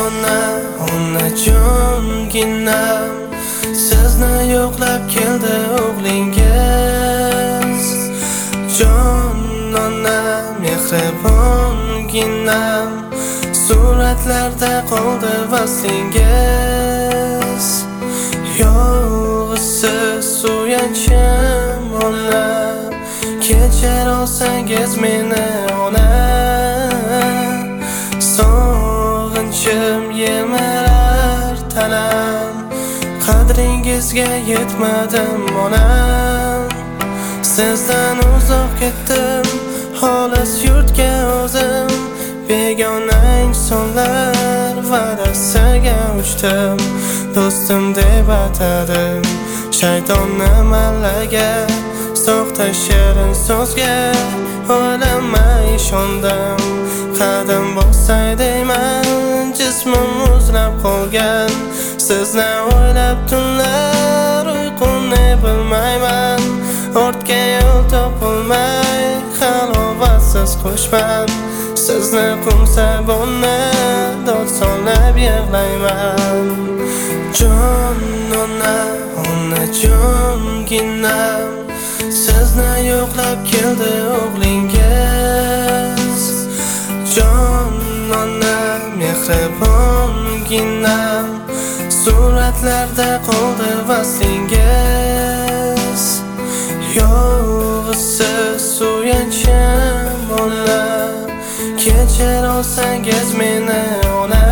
Onajonginam, sizni yo'qlab keldi o'g'lingiz. Jon ona mehribonginam, suratlarda qoldi vaslingiz. Yolg'izsiz suyanchim ona, kechir olsangiz meni ona. Sog'inchim yemirar tanam, qadringizga yetmadim onam. Sizdan uzoq ketdim, xolis yurtga o'zim. Begona insonlar va'dasiga uchdim, do'stim deb atadim. Shaytonni mallaga, soxta shirin so'zga o'ylamay ishondim. Qadam bosay deyman, jismim muzlab qolgan. Sizni o'ylab tunlar uyquni bilmayman. Ortga yo'l topolmay halovatsiz qo'shman. Sizni qumsabonni dod solib yig'layman. Jon ona, onajonginam, sizni yo'qlab keldi o'g'lingiz. Jon ona mehribonginam, suratlarda qoldi vaslingiz. Yolg'izsiz suyanchim ona, kechir olsangiz meni ona.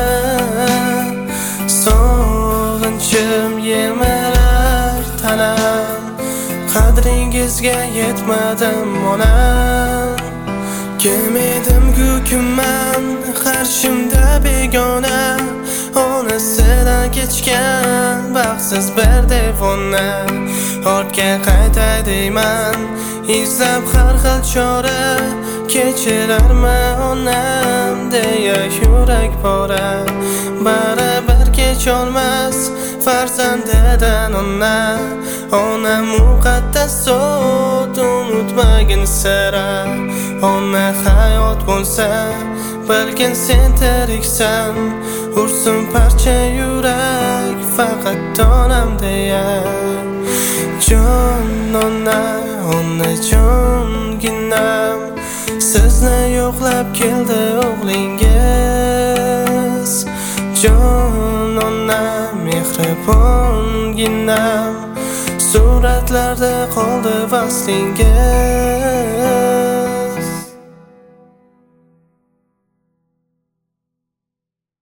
Sog'inchim yemirar tanam, qadringizga yetmadim ona. Kim edim-ku kimman, qarshimda begona. Onasidan kechgan baxtsiz bir devona. Ortga qaytay deyman, izlab har xil chora. Kechirarmi onam deya yurak pora. Baribir kecholmas farzandidan ona. Ona muqaddas zot, unutmagin sira. Ona hayot bo'lsa, balkin sen tiriksan. Ursin parcha yurak faqat onam deya. Jon ona, onajonginam, sizni yo'qlab keldi o'g'lingiz. Jon ona mehribonginam, suratlarda qoldi vaslingiz.